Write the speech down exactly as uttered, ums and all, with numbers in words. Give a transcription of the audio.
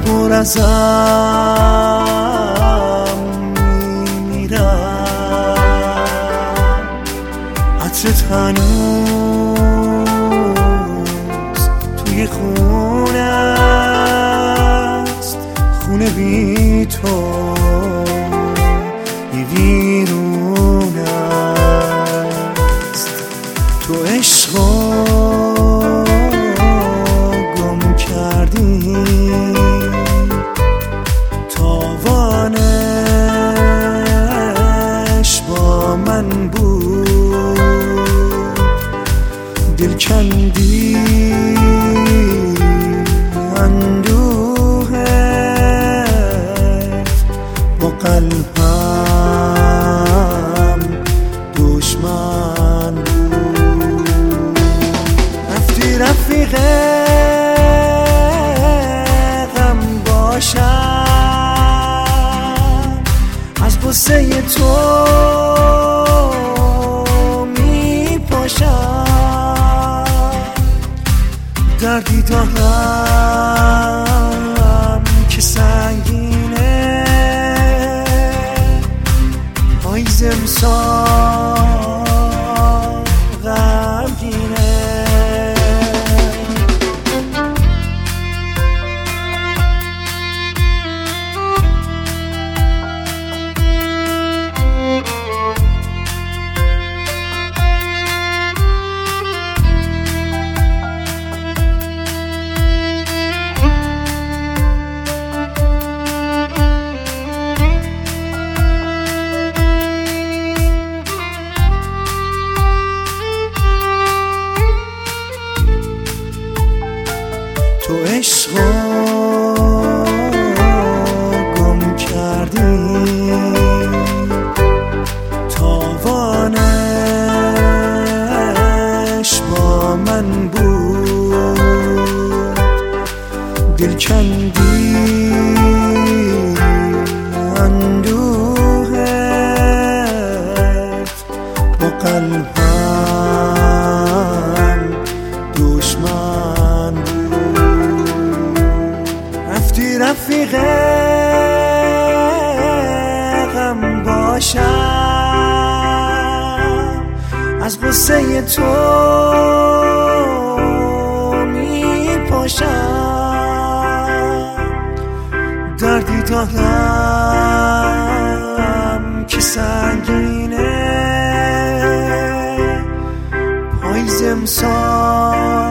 پر ازم میمیرم، عطرت هنوز توی خونه است، خونه بی تو یه ویرون است. تو عشقا گم کردی، تاوانش با من بود، دل کندی اندوهت، با قلبم دشمن بود. رفتی رفیق غم باشم، از غصه تو می پاشم، دردی دارم که سنگینه، پاییز امسال غمگینه. تو عشقا گم کردی، تاوانش با من بود، دل کندی اندوهت، با قلبم دشمن بود. رفتی رفیق غم باشم، از غصه تو می پاشم، دردی دارم که سنگینه، پاییز امسال